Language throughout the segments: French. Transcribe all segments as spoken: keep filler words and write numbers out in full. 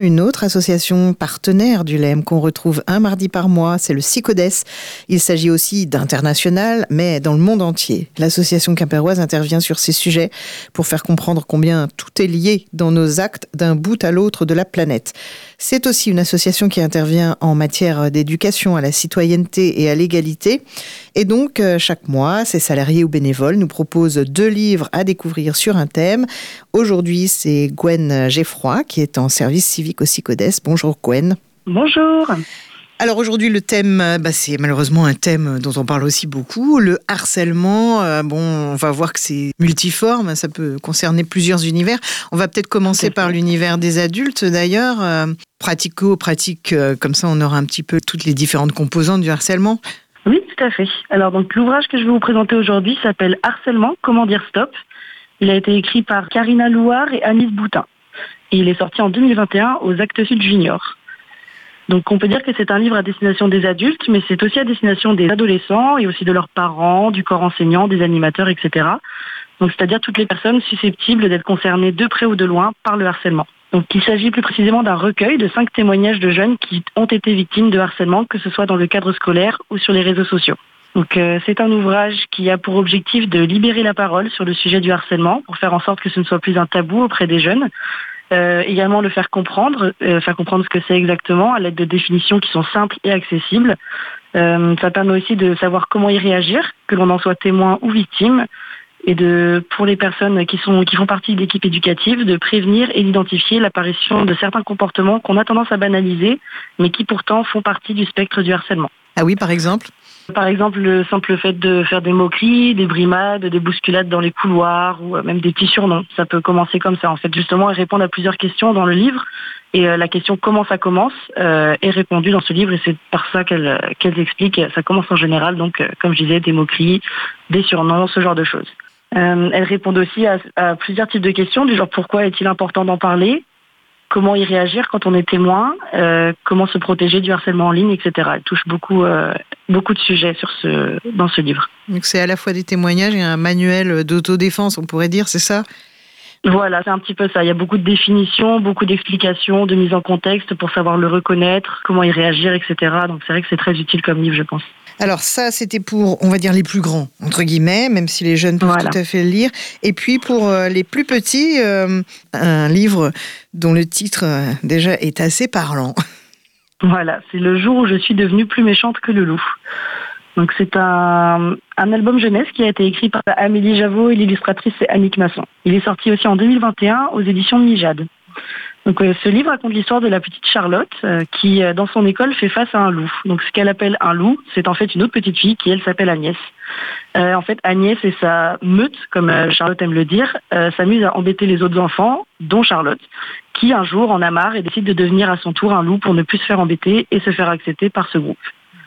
Une autre association partenaire du L E M qu'on retrouve un mardi par mois, c'est le SICODES. Il s'agit aussi d'international, mais dans le monde entier. L'association quimpéroise intervient sur ces sujets pour faire comprendre combien tout est lié dans nos actes d'un bout à l'autre de la planète. C'est aussi une association qui intervient en matière d'éducation à la citoyenneté et à l'égalité. Et donc, chaque mois, ses salariés ou bénévoles nous proposent deux livres à découvrir sur un thème. Aujourd'hui, c'est Gwen Geffroy qui est en service civique au SICODES. Bonjour Gwen. Bonjour. Alors aujourd'hui, le thème, bah, c'est malheureusement un thème dont on parle aussi beaucoup, le harcèlement. Euh, bon, on va voir que c'est multiforme, ça peut concerner plusieurs univers. On va peut-être commencer par l'univers des adultes d'ailleurs. Euh, pratico-pratique, euh, comme ça on aura un petit peu toutes les différentes composantes du harcèlement. Oui, tout à fait. Alors donc l'ouvrage que je vais vous présenter aujourd'hui s'appelle Harcèlement, comment dire stop. Il a été écrit par Karina Louard et Anis Boutin. Et il est sorti en deux mille vingt et un aux Actes Sud Junior. Donc on peut dire que c'est un livre à destination des adultes, mais c'est aussi à destination des adolescents et aussi de leurs parents, du corps enseignant, des animateurs, et cetera. Donc c'est-à-dire toutes les personnes susceptibles d'être concernées de près ou de loin par le harcèlement. Donc il s'agit plus précisément d'un recueil de cinq témoignages de jeunes qui ont été victimes de harcèlement, que ce soit dans le cadre scolaire ou sur les réseaux sociaux. Donc euh, c'est un ouvrage qui a pour objectif de libérer la parole sur le sujet du harcèlement pour faire en sorte que ce ne soit plus un tabou auprès des jeunes. Euh, également le faire comprendre, euh, faire comprendre ce que c'est exactement à l'aide de définitions qui sont simples et accessibles. Euh, ça permet aussi de savoir comment y réagir, que l'on en soit témoin ou victime, et de, pour les personnes qui sont qui font partie de l'équipe éducative, de prévenir et d'identifier l'apparition de certains comportements qu'on a tendance à banaliser, mais qui pourtant font partie du spectre du harcèlement. Ah oui, par exemple ? Par exemple, le simple fait de faire des moqueries, des brimades, des bousculades dans les couloirs ou même des petits surnoms. Ça peut commencer comme ça. En fait, justement, elles répondent à plusieurs questions dans le livre. Et euh, la question comment ça commence euh, est répondue dans ce livre et c'est par ça qu'elles, qu'elles expliquent. Ça commence en général, donc, euh, comme je disais, des moqueries, des surnoms, ce genre de choses. Euh, elles répondent aussi à, à plusieurs types de questions, du genre pourquoi est-il important d'en parler ? Comment y réagir quand on est témoin, euh, comment se protéger du harcèlement en ligne, et cetera. Elle touche beaucoup, euh, beaucoup de sujets sur ce, dans ce livre. Donc c'est à la fois des témoignages et un manuel d'autodéfense, on pourrait dire, c'est ça ? Voilà, c'est un petit peu ça. Il y a beaucoup de définitions, beaucoup d'explications, de mise en contexte pour savoir le reconnaître, comment y réagir, et cetera. Donc c'est vrai que c'est très utile comme livre, je pense. Alors ça, c'était pour, on va dire, les plus grands, entre guillemets, même si les jeunes peuvent voilà. tout à fait le lire. Et puis pour euh, les plus petits, euh, un livre dont le titre euh, déjà est assez parlant. Voilà, c'est Le jour où je suis devenue plus méchante que le loup. Donc c'est un, un album jeunesse qui a été écrit par Amélie Javot et l'illustratrice c'est Annick Masson. Il est sorti aussi en deux mille vingt et un aux éditions Mijade. Donc euh, ce livre raconte l'histoire de la petite Charlotte euh, qui, euh, dans son école, fait face à un loup. Donc ce qu'elle appelle un loup, c'est en fait une autre petite fille qui, elle, s'appelle Agnès. Euh, en fait, Agnès et sa meute, comme euh, Charlotte aime le dire, euh, s'amusent à embêter les autres enfants, dont Charlotte, qui un jour en a marre et décide de devenir à son tour un loup pour ne plus se faire embêter et se faire accepter par ce groupe.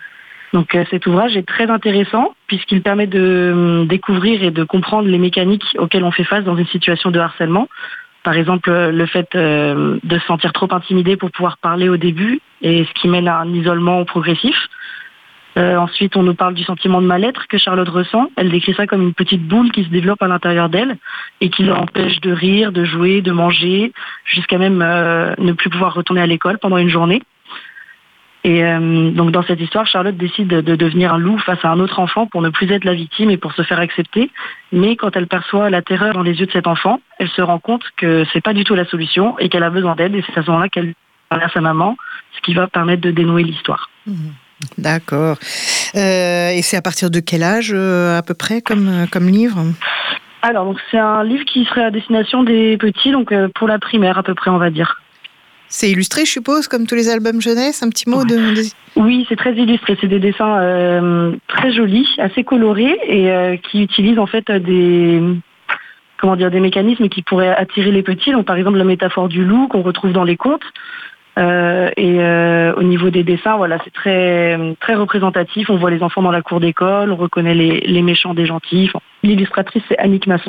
Donc euh, cet ouvrage est très intéressant puisqu'il permet de euh, découvrir et de comprendre les mécaniques auxquelles on fait face dans une situation de harcèlement. Par exemple, le fait euh, de se sentir trop intimidé pour pouvoir parler au début, et ce qui mène à un isolement progressif. Euh, ensuite, on nous parle du sentiment de mal-être que Charlotte ressent. Elle décrit ça comme une petite boule qui se développe à l'intérieur d'elle et qui l'empêche de rire, de jouer, de manger, jusqu'à même euh, ne plus pouvoir retourner à l'école pendant une journée. Et euh, donc dans cette histoire, Charlotte décide de devenir un loup face à un autre enfant pour ne plus être la victime et pour se faire accepter. Mais quand elle perçoit la terreur dans les yeux de cet enfant, elle se rend compte que c'est pas du tout la solution et qu'elle a besoin d'aide. Et c'est à ce moment-là qu'elle parle à sa maman, ce qui va permettre de dénouer l'histoire. Mmh. D'accord. Euh, et c'est à partir de quel âge euh, à peu près comme, comme livre ? Alors donc c'est un livre qui serait à destination des petits, donc euh, pour la primaire à peu près on va dire. C'est illustré, je suppose, comme tous les albums jeunesse, un petit mot ouais. de, de... Oui, c'est très illustré. C'est des dessins euh, très jolis, assez colorés et euh, qui utilisent en fait des, comment dire, des mécanismes qui pourraient attirer les petits. Donc, par exemple, la métaphore du loup qu'on retrouve dans les contes. Euh, et euh, au niveau des dessins, voilà, c'est très très représentatif. On voit les enfants dans la cour d'école, on reconnaît les, les méchants des gentils. Enfin, l'illustratrice, c'est Annick Masson.